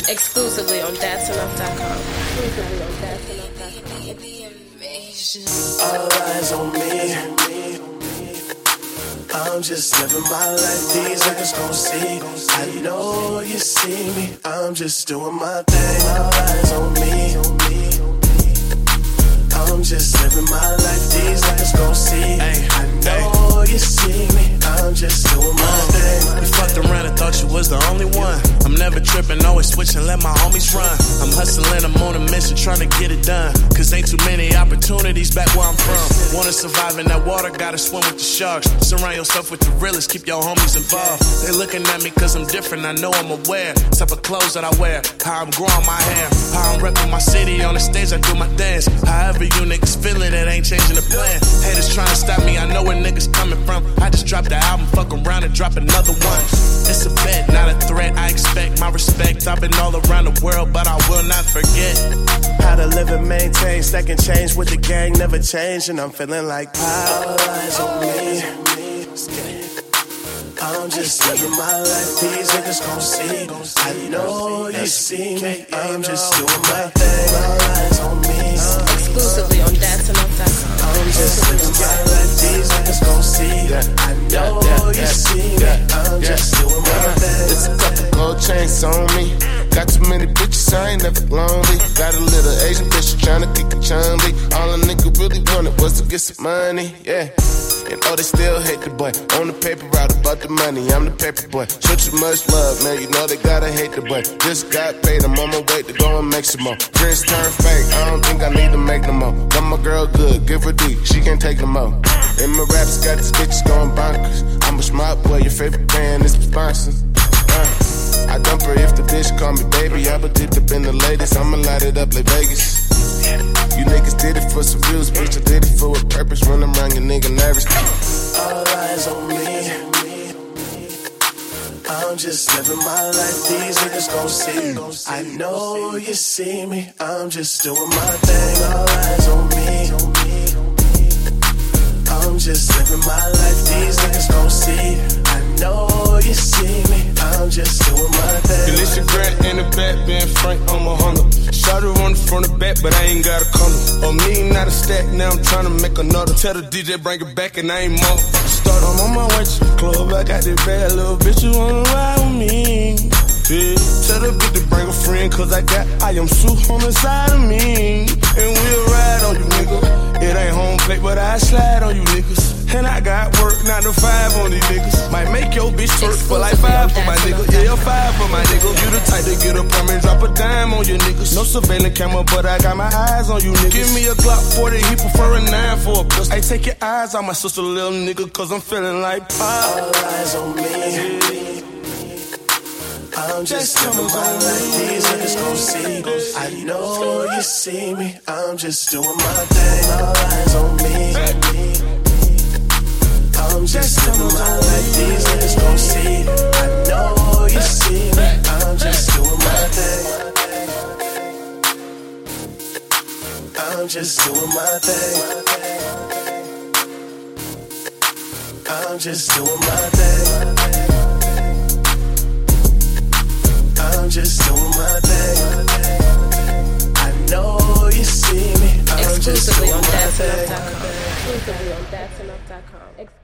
Exclusively on dadsenough.com. All eyes on me. I'm just living my life, these niggas gon' see. I know you see me, I'm just doing my thing. All eyes on me. I'm just living my life, these niggas gon' see. I know you see me, I'm just doing my thing. You fucked around and thought you was the only one. I'm never tripping, always switching, let my homies run. I'm hustling, I'm on a mission, trying to get it done. Cause ain't too many opportunities back where I'm from. Wanna survive in that water, gotta swim with the sharks. Surround yourself with the realest, keep your homies involved. They looking at me cause I'm different, I know I'm aware. Type of clothes that I wear, how I'm growing my hair, how I'm repping my city, on the stage I do my dance. However you niggas feeling, it ain't changing the plan. Haters trying to stop me, I know where niggas coming from. I just dropped the album, fuck around and drop another one. It's a bet, not a threat, I expect my respect. I've been all around the world, but I will not forget how to live and maintain, second change with the gang, never change. And I'm feeling like all eyes on me. I'm just living my life, these niggas gon' see. I know you see me, I'm just doing my thing. All eyes on me. Exclusively on dadsenough.com. I'm just living my life, these niggas gon' see. I know you see me, I'm just doing my thing. There's a couple gold chains on me. Got too many bitches, I ain't never lonely. Got a little Asian bitch tryna kick a chumley. All a nigga really wanted was to get some money, yeah. And oh, they still hate the boy. On the paper route about the money, I'm the paper boy. Show too much love, man, you know they gotta hate the boy. Just got paid, I'm on my way to go and make some more. Dreams turn fake, I don't think I need to make no more. Got my girl good, give her D, she can't take no more. And my raps got these bitches going bonkers. I'm a smart boy, your favorite band is sponsored. I dump her if the bitch call me baby. I been dipped up in the latest, I'ma light it up like Vegas. You niggas did it for some views, bitch, I did it for a purpose. Run around your nigga nervous. All eyes on me. I'm just living my life, these niggas gon' see. I know you see me, I'm just doing my thing. All eyes on me. I'm just living my life, these niggas gon' see. I know you see me, I'm just doing my thing. Listen, Grant in the back, Ben Frank on my Honda. Shot her on the front of back, but I ain't got a condom. A million not a stack, now I'm tryna make another. Tell the DJ bring it back and I ain't more. Start, I'm on my way to the club, I got this bad little bitch who wanna ride with me. Yeah. Tell the bitch to bring a friend, cause I am soup on the side of me. And we'll ride on you, nigga. It ain't home plate, but I slide on you niggas. And I got work 9 to 5 on these niggas. Might make your bitch twerk for like 5 for my nigga. Yeah, 5 for my nigga. You the type to get up on me and drop a dime on your niggas. No surveillance camera, but I got my eyes on you niggas. Give me a Glock 40, he prefer a 9 for a pistol. Hey, take your eyes on my sister, little nigga, cause I'm feeling like pop. All eyes on me. I'm just living my life, these niggas gon' see. I know you see me, I'm just doing my thing. All eyes on me. I'm just living my life, these niggas gon' see. I know you see me, I'm just doing my thing. I'm just doing my thing. I'm just doing my thing. I'm just doing my thing. I know you see me. I'm Exclusively just on doing my thing. dadsenough.com. Exclusively on dadsenough.com.